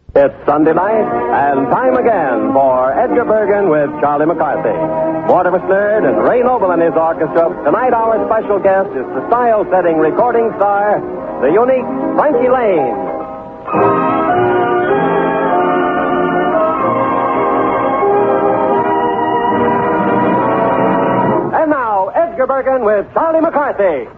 It's Sunday night, and time again for Edgar Bergen with Charlie McCarthy. Mortimer Snerd and Ray Noble and his orchestra. Tonight, our special guest is the style-setting recording star, the unique Frankie Lane. And now, Edgar Bergen with Charlie McCarthy.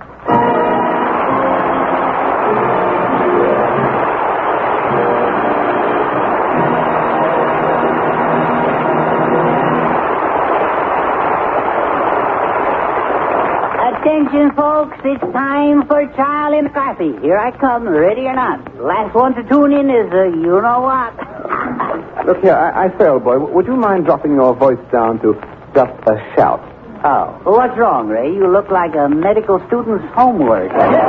Attention, folks, it's time for Charlie McCarthy. Here I come, ready or not. Last one to tune in is you-know-what. Look here, I say, old boy, would you mind dropping your voice down to just a shout? Oh, well, what's wrong, Ray? You look like a medical student's homework.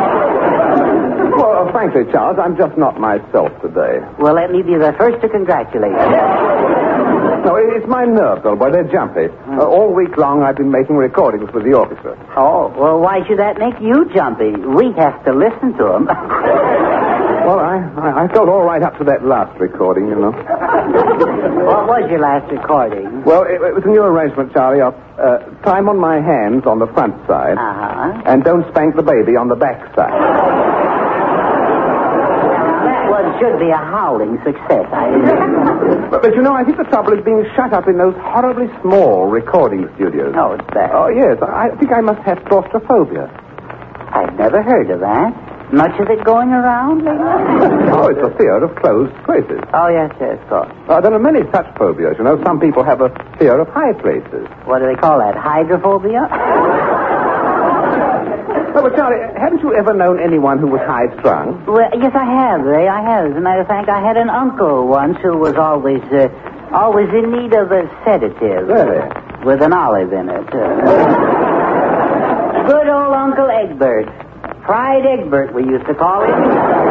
Well, frankly, Charles, I'm just not myself today. Well, let me be the first to congratulate you. No, it's my nerves, old boy. They're jumpy. All week long, I've been making recordings with the orchestra. Oh, well, why should that make you jumpy? We have to listen to them. Well, I felt all right up to that last recording, you know. What was your last recording? Well, it was a new arrangement, Charlie, of time on my hands on the front side, and don't spank the baby on the back side. Should be a howling success. But you know, I think the trouble is being shut up in those horribly small recording studios. Oh, it's bad. Oh, yes. I think I must have claustrophobia. I've never heard of that. Much of it going around lately? Oh, it's a fear of closed places. Oh, yes, of course. There are many such phobias. You know, some people have a fear of high places. What do they call that? Hydrophobia? Oh, but Charlie, haven't you ever known anyone who was high-strung? Well, yes, I have, Ray. I have. As a matter of fact, I had an uncle once who was always in need of a sedative. Really? With an olive in it. Good old Uncle Egbert. Fried Egbert, we used to call him.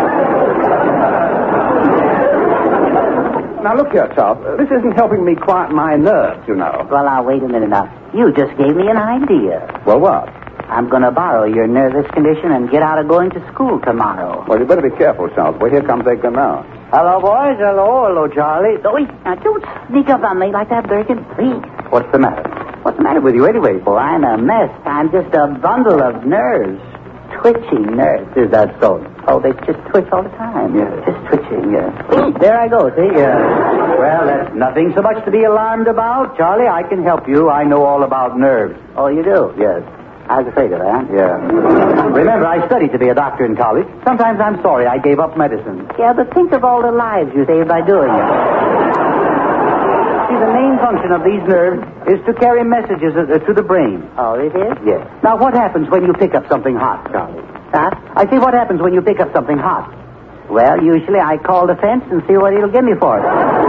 Now, look here, Charles. This isn't helping me quiet my nerves, you know. Well, now, wait a minute now. You just gave me an idea. Well, what? I'm going to borrow your nervous condition and get out of going to school tomorrow. Well, you better be careful, Charles. Well, here comes Edgar now. Hello, boys. Hello, Charlie. Wait, now, don't sneak up on me like that, Bergen, please. What's the matter? What's the matter with you anyway, boy? I'm a mess. I'm just a bundle of nerves. Twitching nerves. Is that so? Oh, they just twitch all the time. Yeah. Just twitching, There I go, see? Well, that's nothing so much to be alarmed about. Charlie, I can help you. I know all about nerves. Oh, you do? Yes. I was afraid of that. Yeah. Remember, I studied to be a doctor in college. Sometimes I'm sorry I gave up medicine. Yeah, but think of all the lives you saved by doing it. See, the main function of these nerves is to carry messages to the brain. Oh, it is? Yes. Now, what happens when you pick up something hot, Charlie? Huh? I say, what happens when you pick up something hot? Well, usually I call the fence and see what he'll give me for it.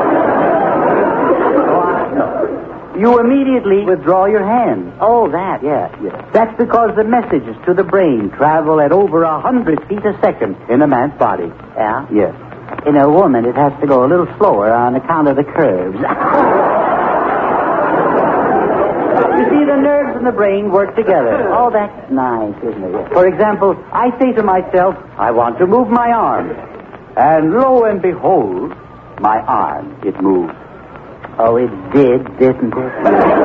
You immediately withdraw your hand. Oh, that? Yeah. That's because the messages to the brain travel at over 100 feet a second in a man's body. Yeah? Yes. In a woman, it has to go a little slower on account of the curves. You see, the nerves in the brain work together. Oh, that's nice, isn't it? For example, I say to myself, I want to move my arm. And lo and behold, my arm, it moves. Oh, it did, didn't it?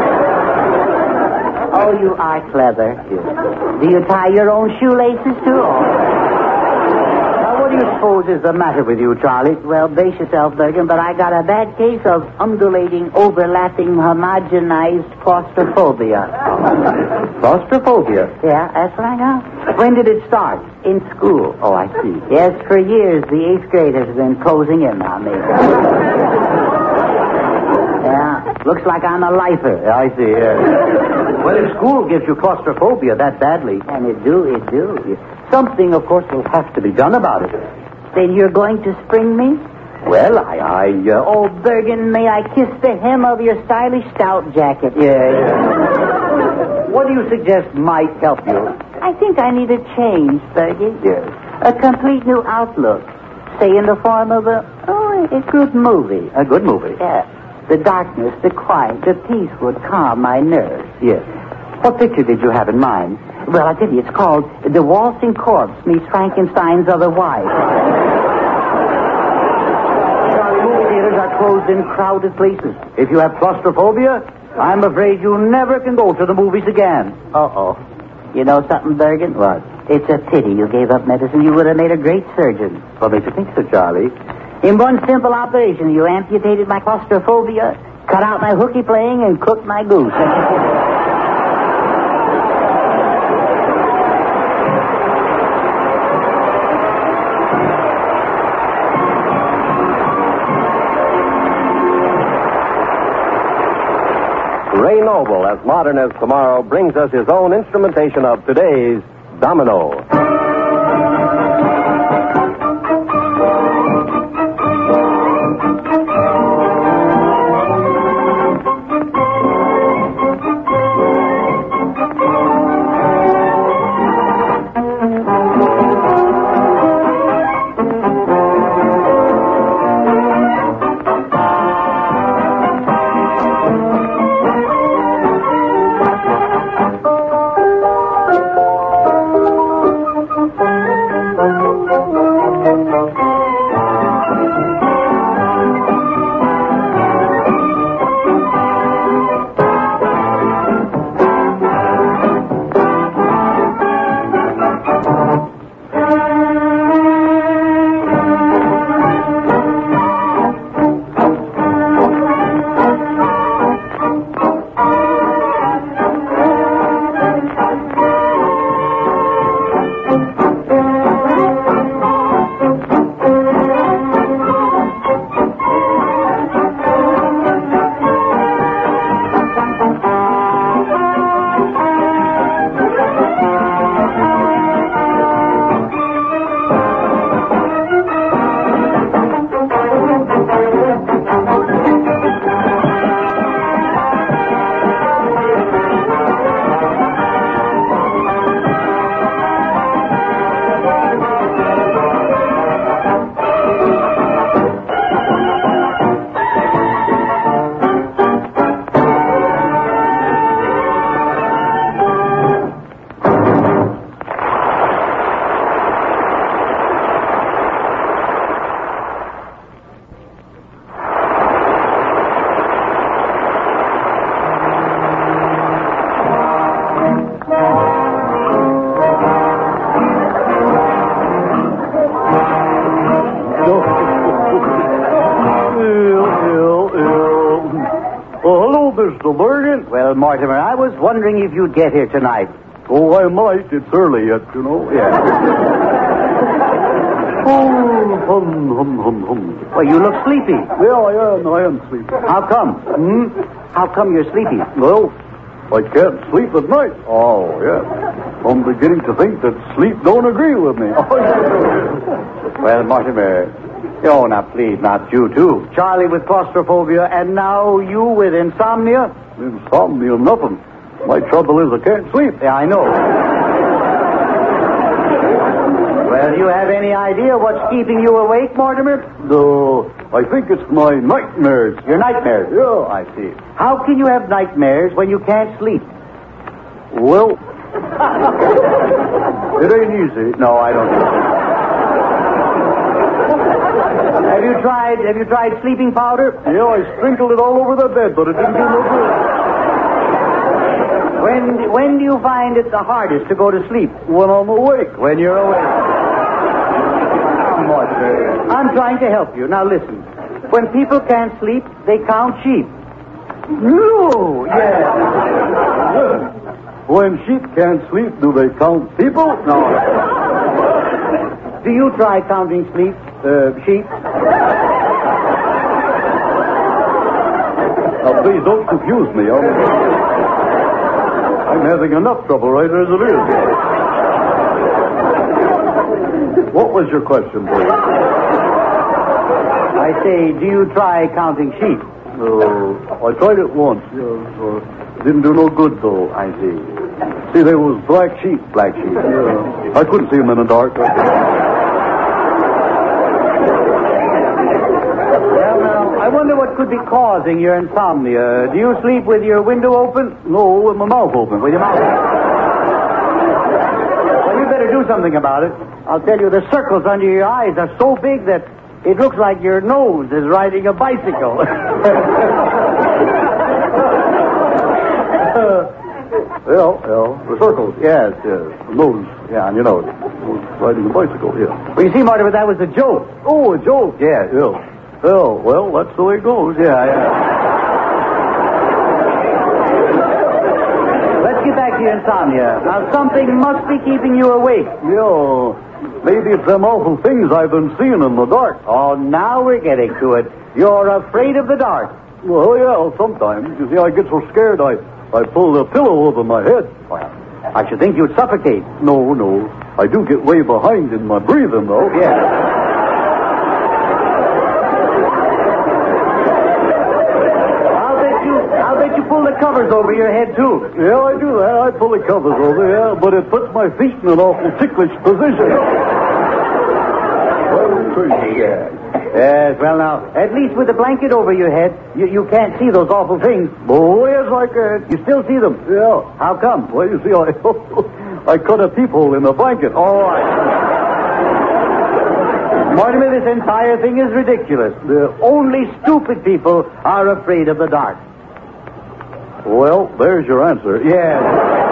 Oh, you are clever. Yes. Do you tie your own shoelaces, too? Now, what do you suppose is the matter with you, Charlie? Well, brace yourself, Bergen, but I got a bad case of undulating, overlapping, homogenized claustrophobia. Claustrophobia? Yeah, that's what I got. When did it start? In school. Oh, I see. Yes, for years, the 8th graders have been closing in on me. Yeah, looks like I'm a lifer. I see, yes. Well, if school gives you claustrophobia that badly... And it do. Something, of course, will have to be done about it. Then you're going to spring me? Well, Oh, Bergen, may I kiss the hem of your stylish stout jacket? Yeah. What do you suggest might help you? I think I need a change, Bergen. Yes. A complete new outlook. Say in the form of a good movie. A good movie? Yeah. The darkness, the quiet, the peace would calm my nerves. Yes. What picture did you have in mind? Well, I tell you, it's called The Waltzing Corpse Meets Frankenstein's Other Wife. Charlie, move are closed in crowded places. If you have claustrophobia, I'm afraid you never can go to the movies again. Uh-oh. You know something, Bergen? What? It's a pity you gave up medicine. You would have made a great surgeon. What makes you think so, Charlie? In one simple operation, you amputated my claustrophobia, cut out my hooky playing, and cooked my goose. Ray Noble, as modern as tomorrow, brings us his own instrumentation of today's Domino. Mr. Bergen. Well, Mortimer, I was wondering if you'd get here tonight. Oh, I might. It's early yet, you know. Yeah. Well, you look sleepy. Yeah, I am sleepy. How come? How come you're sleepy? Well, I can't sleep at night. Oh. Yeah. I'm beginning to think that sleep don't agree with me. Well, Mortimer, oh, now please, not you too. Charlie with claustrophobia, and now you with insomnia? Insomnia, nothing. My trouble is I can't sleep. Yeah, I know. Well, do you have any idea what's keeping you awake, Mortimer? No, I think it's my nightmares. Your nightmares? Yeah. I see. How can you have nightmares when you can't sleep? Well, it ain't easy. No, I don't think so. Have you tried sleeping powder? Yeah, I sprinkled it all over the bed, but it didn't do no good. When do you find it the hardest to go to sleep? When I'm awake. When you're awake. I'm trying to help you. Now listen. When people can't sleep, they count sheep. No! Yes. When sheep can't sleep, do they count people? No. Do you try counting sheep? Now, please don't confuse me. I'm having enough trouble right as it is. What was your question, please? I say, do you try counting sheep? I tried it once. Didn't do no good, though. I see. See, there was black sheep. Black sheep. I couldn't see them in the dark. Well, now, I wonder what could be causing your insomnia. Do you sleep with your window open? No, with my mouth open. With your mouth open. Well, you better do something about it. I'll tell you, the circles under your eyes are so big that It looks like your nose is riding a bicycle. Well, the circles. Yes. The nose. Yeah, on your nose. Riding a bicycle, yeah. Well, you see, Mortimer, that was a joke. Oh, a joke? Yes. Yeah. Oh, well, that's the way it goes. Yeah. Let's get back to your insomnia. Now, something must be keeping you awake. Yeah. Maybe it's them awful things I've been seeing in the dark. Oh, now we're getting to it. You're afraid of the dark. Well, yeah, sometimes. You see, I get so scared I pull the pillow over my head. Well, I should think you'd suffocate. No. I do get way behind in my breathing, though. Yeah. I'll bet you pull the covers over your head, too. Yeah, I do that. I pull the covers over, yeah, but it puts my feet in an awful ticklish position. Yes, well, now, at least with the blanket over your head, you can't see those awful things. Oh, yes, I can. You still see them? Yeah. How come? Well, you see, I cut a peephole in the blanket. Oh, Mortimer, this entire thing is ridiculous. Only stupid people are afraid of the dark. Well, there's your answer. Yes.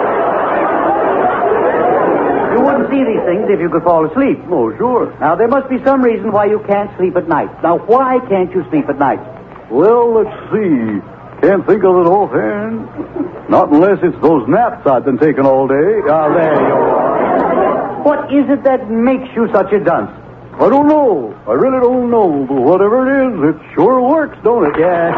You wouldn't see these things if you could fall asleep. Oh, sure. Now, there must be some reason why you can't sleep at night. Now, why can't you sleep at night? Well, let's see. Can't think of it offhand. Not unless it's those naps I've been taking all day. Ah, there you are. What is it that makes you such a dunce? I don't know. I really don't know. But whatever it is, it sure works, don't it? Yes.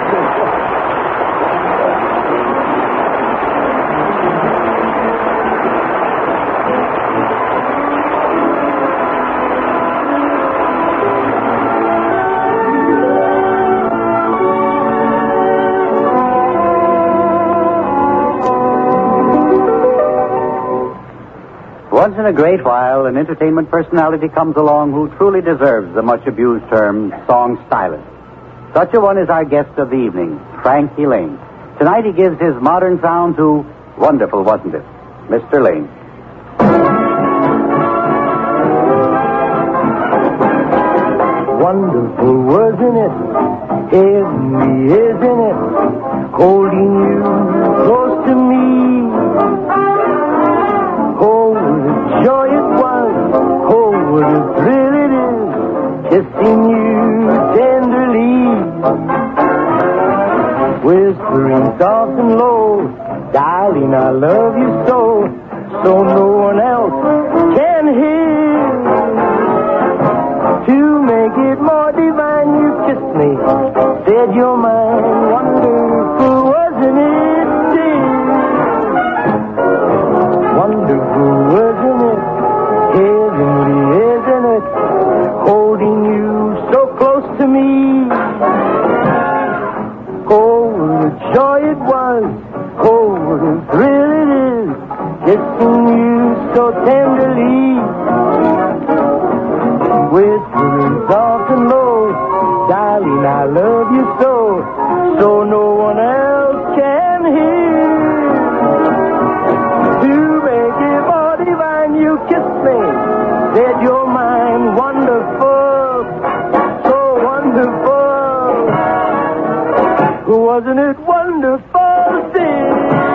Once in a great while, an entertainment personality comes along who truly deserves the much-abused term song stylist. Such a one is our guest of the evening, Frankie Lane. Tonight he gives his modern sound to Wonderful, Wasn't It? Mr. Lane. Wonderful, wasn't it? Heavenly, isn't it? Holding you close to me. Oh, what a joy it was. Oh, what a thrill it is. Kissing you tenderly. Whispering soft and low. Darling, I love you so. So no one else can hear. To make it more divine, you kissed me. Said you're mine. Wonderful, wasn't it, dear? Wonderful, wasn't it? Heavenly, isn't it? Holding you so close to me. Oh, what a joy it was. Oh, what a thrill it is. Kissing you so tenderly. Whispering soft and low. Darling, I love you so. So no one else can hear. To make it more divine, you kissed me. Said you're mine. Wonderful. So wonderful. Wasn't it wonderful, dear?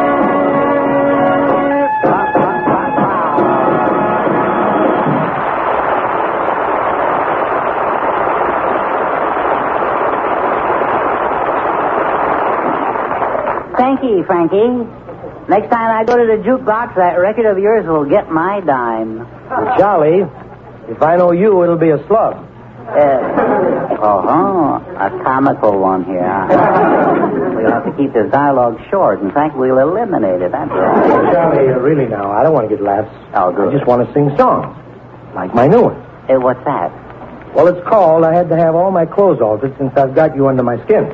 Frankie. Next time I go to the jukebox, that record of yours will get my dime. Charlie, if I know you, it'll be a slug. A comical one here. We'll have to keep this dialogue short. In fact, we'll eliminate it, that's all. Charlie, really now, I don't want to get laughs. Oh, good. I just want to sing songs. Like my new one. What's that? Well, it's called I Had to Have All My Clothes Altered Since I've Got You Under My Skin.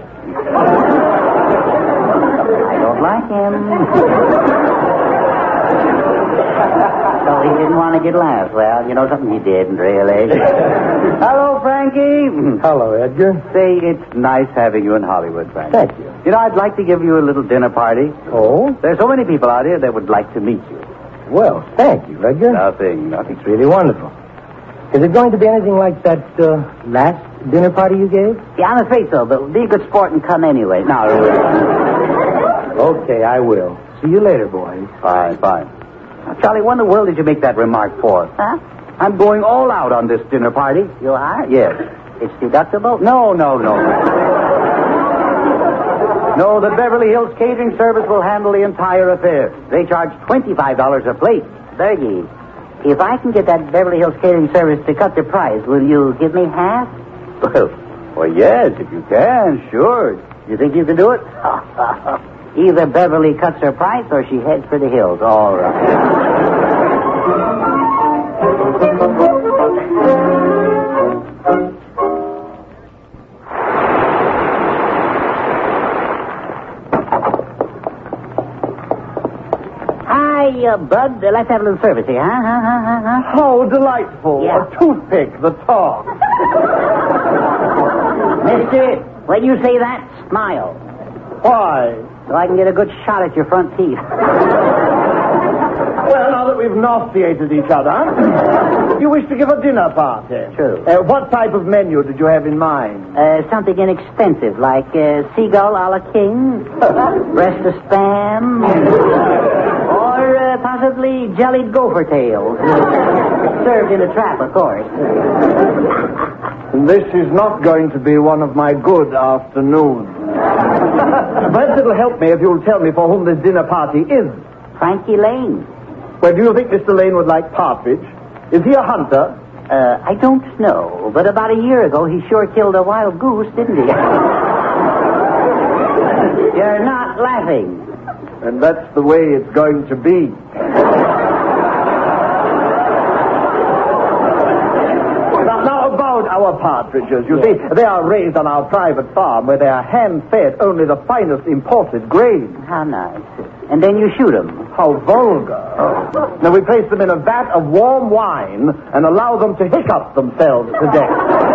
I don't like him. So he didn't want to get laughs. Well, you know something, he didn't, really. Hello, Frankie. Hello, Edgar. Say, it's nice having you in Hollywood, Frankie. Thank you. You know, I'd like to give you a little dinner party. Oh? There's so many people out here that would like to meet you. Well, thank you, Edgar. Nothing. It's really wonderful. Is it going to be anything like that last dinner party you gave? Yeah, I'm afraid so, but be a good sport and come anyway. No. Okay, I will. See you later, boys. Fine. Now, Charlie, what in the world did you make that remark for? Huh? I'm going all out on this dinner party. You are? Yes. It's deductible? No. No, the Beverly Hills Catering Service will handle the entire affair. They charge $25 a plate. Bergie, if I can get that Beverly Hills Catering Service to cut the price, will you give me half? Well, yes, if you can, sure. You think you can do it? Either Beverly cuts her price or she heads for the hills. All right. Bud, let's have a little service here, huh? How delightful. Yeah. A toothpick, the top. Mister, when you say that, smile. Why? So I can get a good shot at your front teeth. Well, now that we've nauseated each other, you wish to give a dinner party. True. What type of menu did you have in mind? Something inexpensive, like seagull a la king, breast of spam, or possibly jellied gopher tails. Served in a trap, of course. This is not going to be one of my good afternoons. Perhaps it'll help me if you'll tell me for whom this dinner party is. Frankie Lane. Well, do you think Mr. Lane would like partridge? Is he a hunter? I don't know, but about a year ago he sure killed a wild goose, didn't he? You're not laughing. And that's the way it's going to be. Now about our partridges. You see, they are raised on our private farm where they are hand-fed only the finest imported grain. How nice. And then you shoot them. How vulgar. Now we place them in a vat of warm wine and allow them to hiccup themselves to death.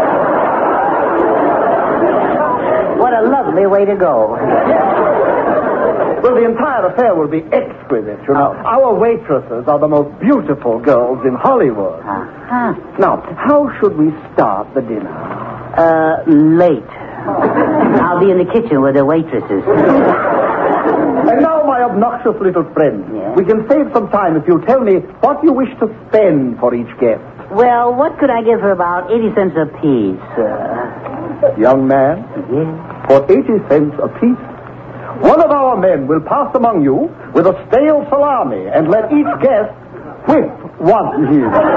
What a lovely way to go. Well, the entire affair will be exquisite, you know. Our waitresses are the most beautiful girls in Hollywood. Uh-huh. Now, how should we start the dinner? Late. I'll be in the kitchen with the waitresses. And now, my obnoxious little friend, Yeah? we can save some time if you tell me what you wish to spend for each guest. Well, what could I give for about 80 cents a piece? Young man, Yeah. for 80 cents apiece, one of our men will pass among you with a stale salami and let each guest whip one.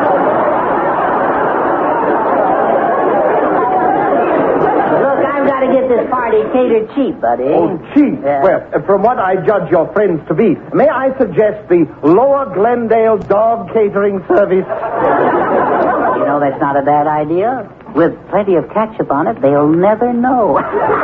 Look, I've got to get this party catered cheap, buddy. Oh, cheap. Yeah. Well, from what I judge your friends to be, may I suggest the Lower Glendale Dog Catering Service? You know, that's not a bad idea. With plenty of ketchup on it, they'll never know.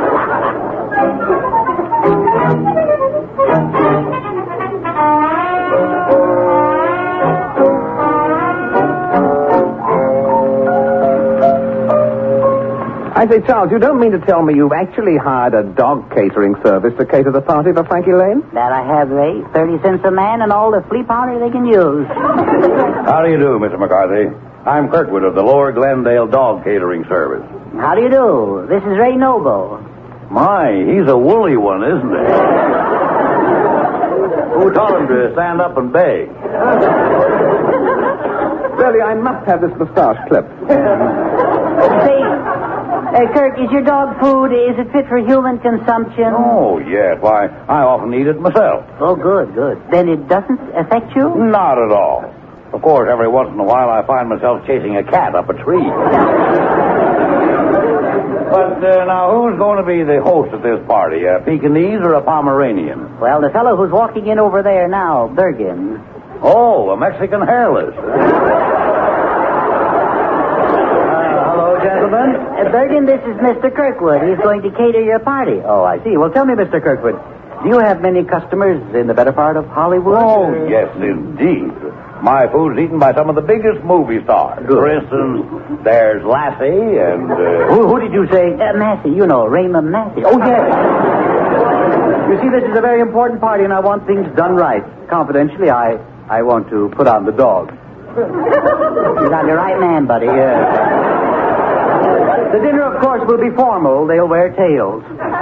I say, Charles, you don't mean to tell me you've actually hired a dog catering service to cater the party for Frankie Lane? That I have, Ray. 30 cents a man and all the flea powder they can use. How do you do, Mr. McCarthy? I'm Kirkwood of the Lower Glendale Dog Catering Service. How do you do? This is Ray Noble. My, he's a woolly one, isn't he? Who taught him to stand up and beg? Really, I must have this moustache clipped. Say, Kirk, is your dog food, is it fit for human consumption? Oh, yes. Why, I often eat it myself. Oh, good. Then it doesn't affect you? Not at all. Of course, every once in a while I find myself chasing a cat up a tree. But now, who's going to be the host at this party? A Pekingese or a Pomeranian? Well, the fellow who's walking in over there now, Bergen. Oh, a Mexican hairless. Hello, gentlemen. Bergen, this is Mr. Kirkwood. He's going to cater your party. Oh, I see. Well, tell me, Mr. Kirkwood, do you have many customers in the better part of Hollywood? Oh, yes, indeed. My food's eaten by some of the biggest movie stars. Good. For instance, there's Lassie and... Who did you say? Massey, you know, Raymond Massey. Oh, yes. You see, this is a very important party, and I want things done right. Confidentially, I want to put on the dog. You got the right man, buddy. Yeah. The dinner, of course, will be formal. They'll wear tails.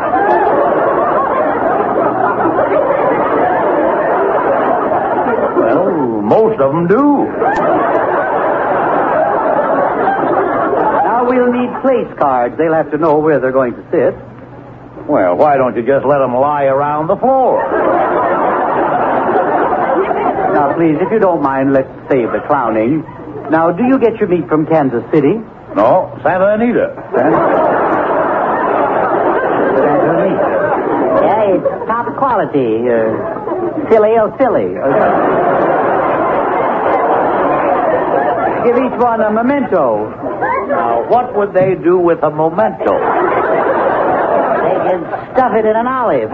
Well, most of them do. Now we'll need place cards. They'll have to know where they're going to sit. Well, why don't you just let them lie around the floor? Now, please, if you don't mind, let's save the clowning. Now, do you get your meat from Kansas City? No, Santa Anita. Santa Anita. Yeah, it's top quality. Silly. Give each one a memento. Now, what would they do with a memento? They can stuff it in an olive.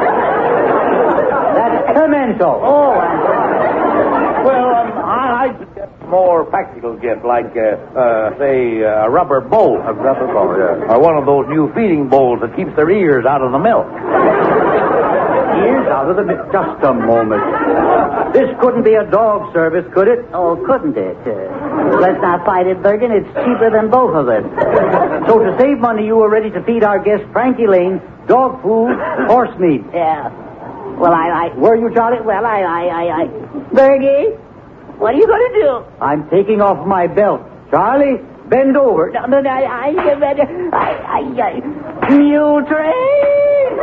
That's memento. Oh, Well, I'd suggest a more practical gift, like, say, a rubber bowl. A rubber bowl, yeah. Or one of those new feeding bowls that keeps their ears out of the milk. Ears out of the milk. Just a moment. This couldn't be a dog service, could it? oh, couldn't it? Let's not fight it, Bergen. It's cheaper than both of us. So to save money, you were ready to feed our guest Frankie Lane dog food, horse meat. Yeah. Well, I... Were you, Charlie? Well, Bergie, what are you going to do? I'm taking off my belt. Charlie, bend over. No, Mule train!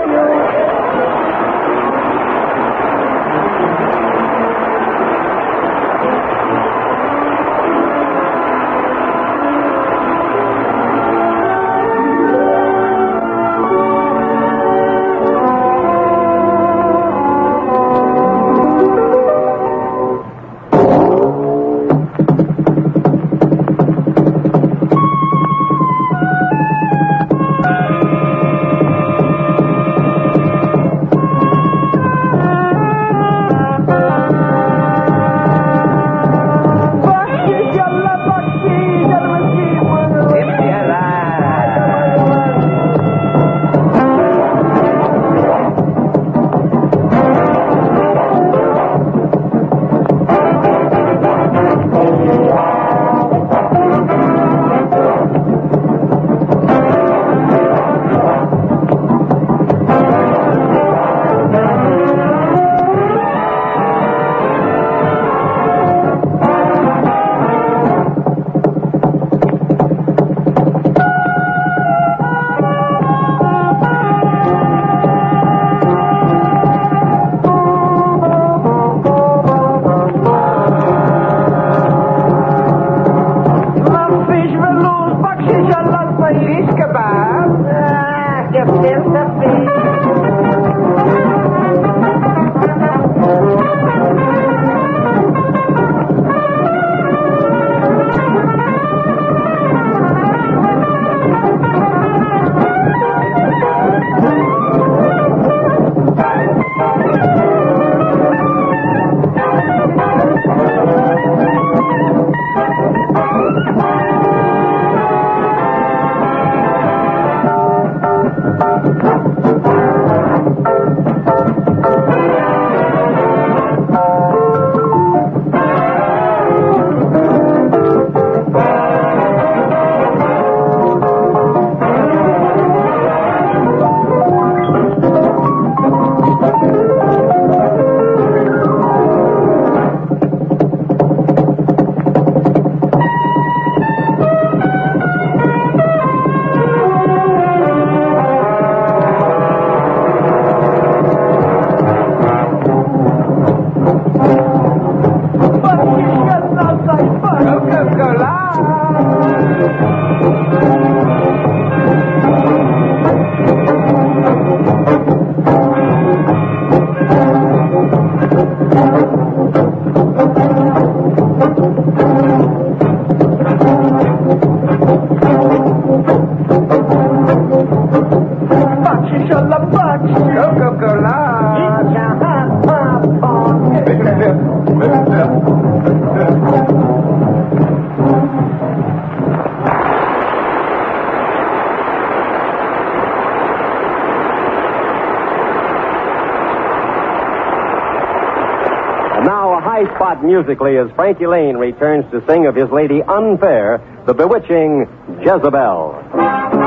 Spot musically as Frankie Lane returns to sing of his lady Unfair, the bewitching Jezebel.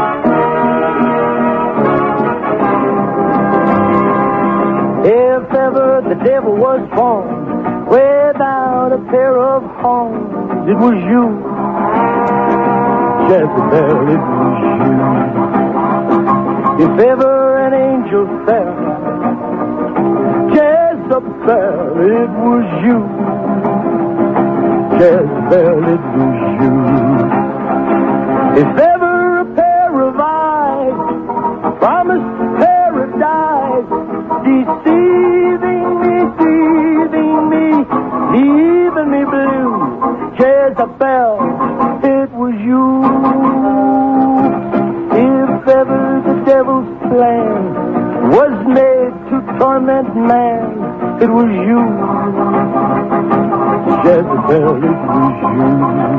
the devil was born without a pair of horns. It was you, Jezebel, it was you. If ever an angel fell, Jezebel, it was you. Jezebel, it was you. If ever a pair of eyes promised paradise, deceiving me, leaving me blue, Jezebel, it was you. If ever the devil's plan was made to torment man, it was you. Jezebel, it was you.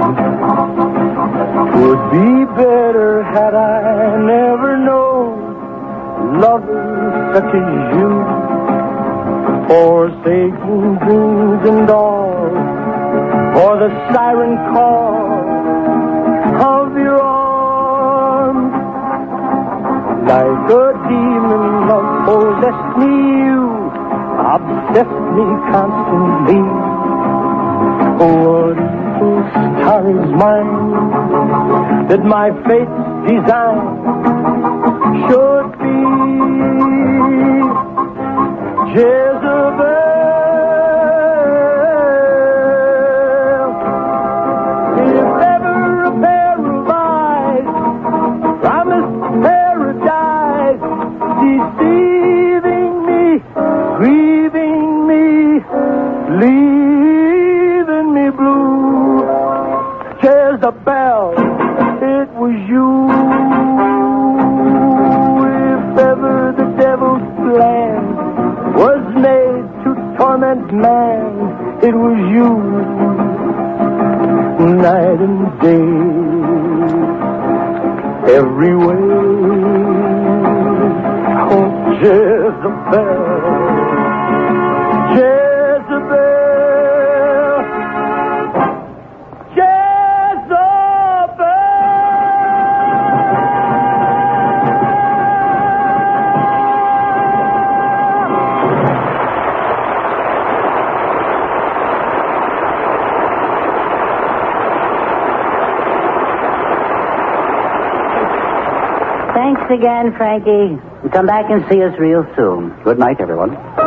'Twould be better had I never known lovers such as you, forsaking dreams and all, or the siren call of your arms. Like a demon love possessed me, you obsessed me constantly. What evil star is mine that my fate's design should be Jezebel? If ever a pair of eyes promised paradise, deceiving me, grieving me, leaving me blue, Jezebel, it was you. If ever the devil's plan was made to torment man, it was you. Night and day, every way. Oh, Jezebel, Jezebel, Thanks again, Frankie. Come back and see us real soon. Good night, everyone.